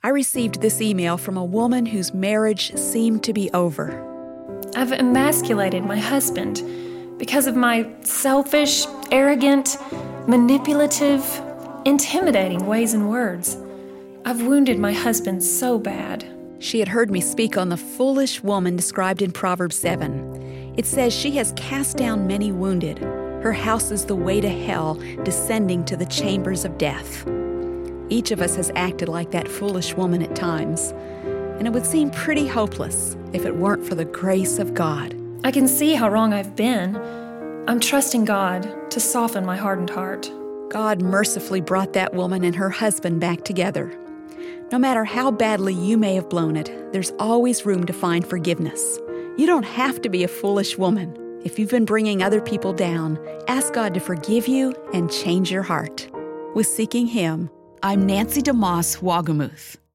I received this email from a woman whose marriage seemed to be over. I've emasculated my husband because of my selfish, arrogant, manipulative, intimidating ways and words. I've wounded my husband so bad. She had heard me speak on the foolish woman described in Proverbs 7. It says she has cast down many wounded. Her house is the way to hell, descending to the chambers of death. Each of us has acted like that foolish woman at times, and it would seem pretty hopeless if it weren't for the grace of God. I can see how wrong I've been. I'm trusting God to soften my hardened heart. God mercifully brought that woman and her husband back together. No matter how badly you may have blown it, there's always room to find forgiveness. You don't have to be a foolish woman. If you've been bringing other people down, ask God to forgive you and change your heart. With Seeking Him, I'm Nancy DeMoss Wagamuth.